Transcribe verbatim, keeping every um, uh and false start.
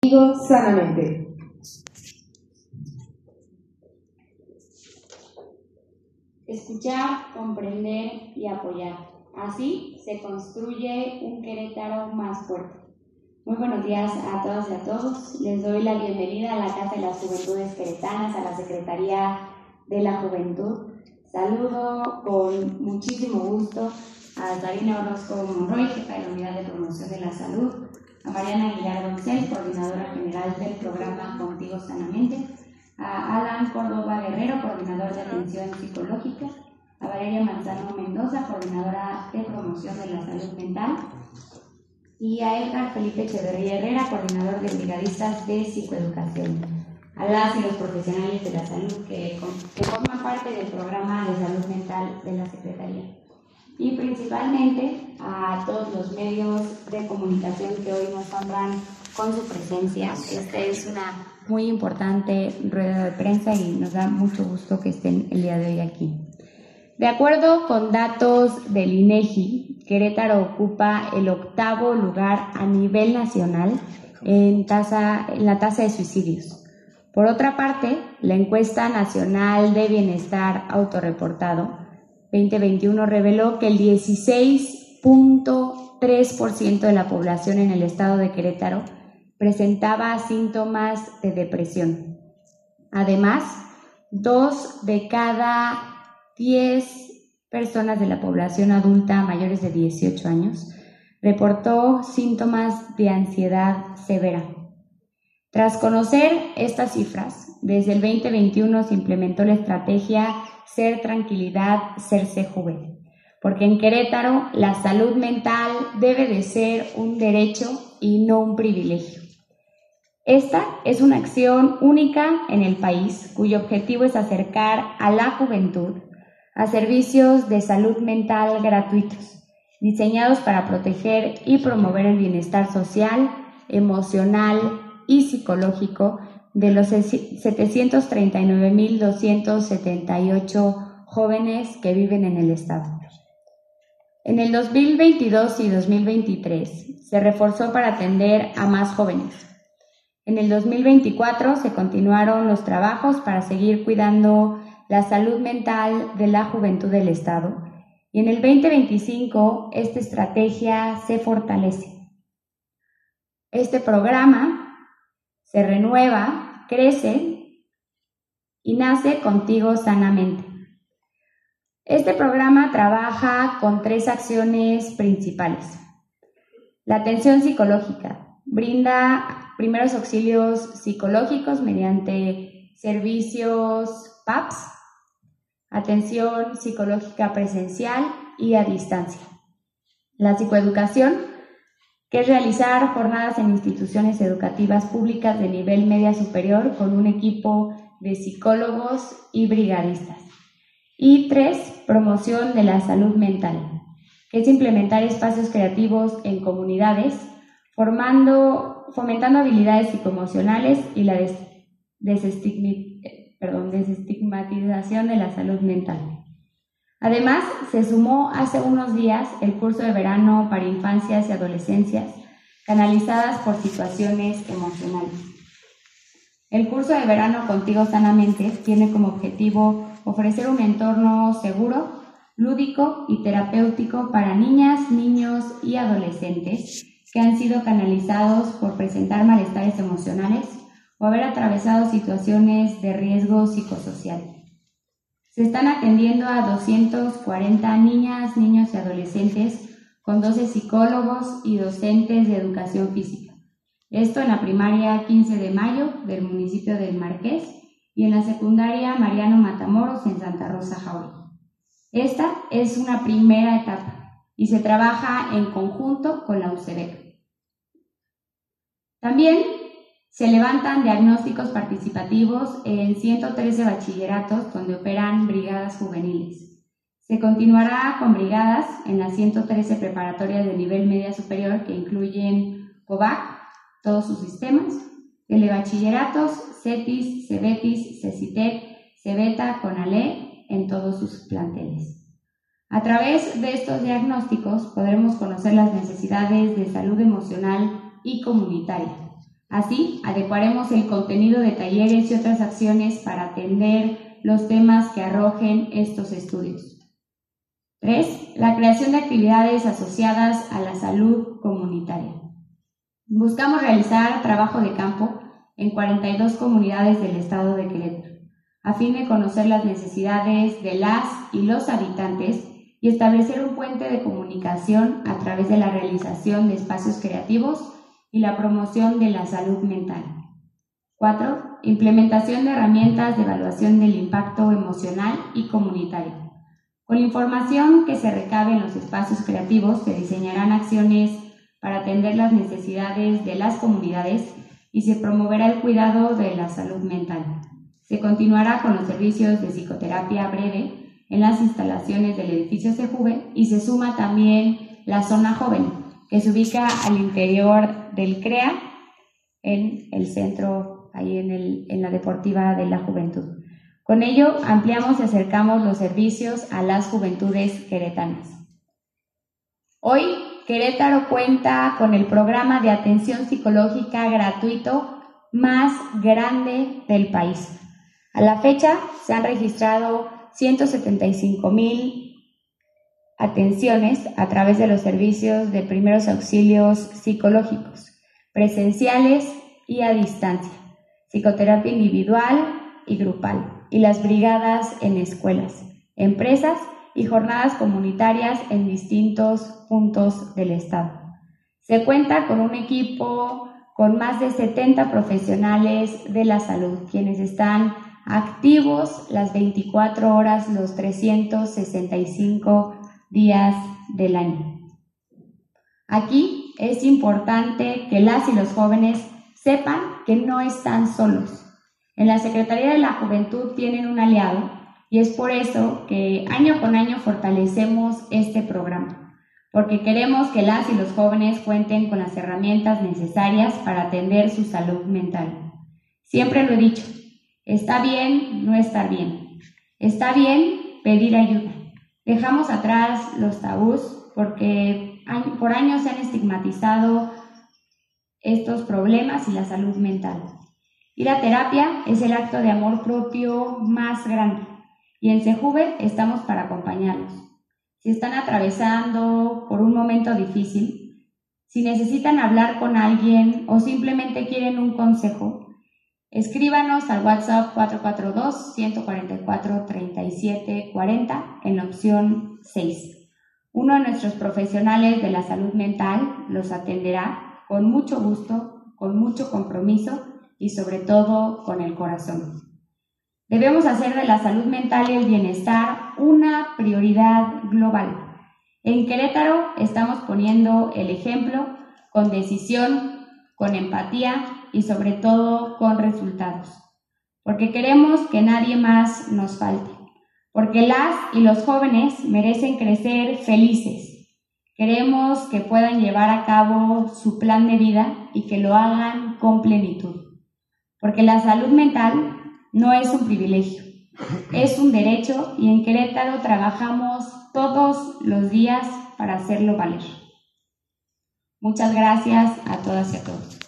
Contigo sanamente. Escuchar, comprender y apoyar. Así se construye un Querétaro más fuerte. Muy buenos días a todas y a todos. Les doy la bienvenida a la Casa de las Juventudes Queretanas, a la Secretaría de la Juventud. Saludo con muchísimo gusto a Sarina Orozco Monroy, jefa de la Unidad de Promoción de la Salud, a Mariana Aguilar Doncel, coordinadora general del programa Contigo Sanamente, a Alan Córdoba Guerrero, coordinador de atención psicológica, a Valeria Manzano Mendoza, coordinadora de promoción de la salud mental, y a Edgar Felipe Echeverría Herrera, coordinador de brigadistas de psicoeducación, a las y los profesionales de la salud que, que forman parte del programa de salud mental de la Secretaría, y principalmente a todos los medios de comunicación que hoy nos honran con su presencia. Esta es una muy importante rueda de prensa y nos da mucho gusto que estén el día de hoy aquí. De acuerdo con datos del INEGI, Querétaro ocupa el octavo lugar a nivel nacional en, tasa, en la tasa de suicidios. Por otra parte, la encuesta nacional de bienestar autorreportado veinte veintiuno reveló que el dieciséis punto tres por ciento de la población en el estado de Querétaro presentaba síntomas de depresión. Además, dos de cada diez personas de la población adulta mayores de dieciocho años reportó síntomas de ansiedad severa. Tras conocer estas cifras, desde el veinte veintiuno se implementó la estrategia Ser Tranquilidad, Serse Joven, porque en Querétaro la salud mental debe de ser un derecho y no un privilegio. Esta es una acción única en el país, cuyo objetivo es acercar a la juventud a servicios de salud mental gratuitos, diseñados para proteger y promover el bienestar social, emocional y psicológico de los setecientos treinta y nueve mil doscientos setenta y ocho jóvenes que viven en el estado. En el dos mil veintidós y dos mil veintitrés se reforzó para atender a más jóvenes. En el dos mil veinticuatro se continuaron los trabajos para seguir cuidando la salud mental de la juventud del estado. Y en el veinte veinticinco esta estrategia se fortalece. Este programa se renueva, crece y nace Contigo Sanamente. Este programa trabaja con tres acciones principales. La atención psicológica brinda primeros auxilios psicológicos mediante servicios P A P S, atención psicológica presencial y a distancia. La psicoeducación, que es realizar jornadas en instituciones educativas públicas de nivel media superior con un equipo de psicólogos y brigadistas. Y tres, promoción de la salud mental, que es implementar espacios creativos en comunidades, formando, fomentando habilidades psicoemocionales y la des, desestigmi, perdón, desestigmatización de la salud mental. Además, se sumó hace unos días el curso de verano para infancias y adolescencias canalizadas por situaciones emocionales. El curso de verano Contigo Sanamente tiene como objetivo ofrecer un entorno seguro, lúdico y terapéutico para niñas, niños y adolescentes que han sido canalizados por presentar malestares emocionales o haber atravesado situaciones de riesgo psicosocial. Se están atendiendo a doscientas cuarenta niñas, niños y adolescentes con doce psicólogos y docentes de educación física. Esto en la primaria quince de mayo del municipio del Marqués y en la secundaria Mariano Matamoros en Santa Rosa Jauregui. Esta es una primera etapa y se trabaja en conjunto con la U C E B E C. También se levantan diagnósticos participativos en ciento trece bachilleratos donde operan brigadas juveniles. Se continuará con brigadas en las ciento trece preparatorias de nivel media superior que incluyen COVAC, todos sus sistemas, telebachilleratos, CETIS, CEBETIS, CECITEC, CEBETA, CONALE en todos sus planteles. A través de estos diagnósticos podremos conocer las necesidades de salud emocional y comunitaria, Así, adecuaremos el contenido de talleres y otras acciones para atender los temas que arrojen estos estudios. tres. La creación de actividades asociadas a la salud comunitaria. Buscamos realizar trabajo de campo en cuarenta y dos comunidades del estado de Querétaro, a fin de conocer las necesidades de las y los habitantes y establecer un puente de comunicación a través de la realización de espacios creativos y la promoción de la salud mental. cuatro. Implementación de herramientas de evaluación del impacto emocional y comunitario. Con la información que se recabe en los espacios creativos se diseñarán acciones para atender las necesidades de las comunidades y se promoverá el cuidado de la salud mental. Se continuará con los servicios de psicoterapia breve en las instalaciones del edificio Sejuve y se suma también la zona joven, que se ubica al interior del C R E A, en el centro, ahí en, el, en la Deportiva de la Juventud. Con ello, ampliamos y acercamos los servicios a las juventudes queretanas. Hoy, Querétaro cuenta con el programa de atención psicológica gratuito más grande del país. A la fecha, se han registrado ciento setenta y cinco mil atenciones a través de los servicios de primeros auxilios psicológicos, presenciales y a distancia, psicoterapia individual y grupal, y las brigadas en escuelas, empresas y jornadas comunitarias en distintos puntos del estado. Se cuenta con un equipo con más de setenta profesionales de la salud, quienes están activos las veinticuatro horas, los trescientos sesenta y cinco días del año. Aquí es importante que las y los jóvenes sepan que no están solos. En la Secretaría de la Juventud tienen un aliado y es por eso que año con año fortalecemos este programa, porque queremos que las y los jóvenes cuenten con las herramientas necesarias para atender su salud mental. Siempre lo he dicho, está bien no estar bien, está bien pedir ayuda. Dejamos atrás los tabús porque por años se han estigmatizado estos problemas y la salud mental. Y la terapia es el acto de amor propio más grande y en Sejuve estamos para acompañarlos. Si están atravesando por un momento difícil, si necesitan hablar con alguien o simplemente quieren un consejo, escríbanos al WhatsApp cuatro cuatro dos, uno cuatro cuatro, tres siete cuatro cero en la opción seis. Uno de nuestros profesionales de la salud mental los atenderá con mucho gusto, con mucho compromiso y sobre todo con el corazón. Debemos hacer de la salud mental y el bienestar una prioridad global. En Querétaro estamos poniendo el ejemplo con decisión, con empatía y sobre todo con resultados. Porque queremos que nadie más nos falte. Porque las y los jóvenes merecen crecer felices. Queremos que puedan llevar a cabo su plan de vida y que lo hagan con plenitud. Porque la salud mental no es un privilegio, es un derecho y en Querétaro trabajamos todos los días para hacerlo valer. Muchas gracias a todas y a todos.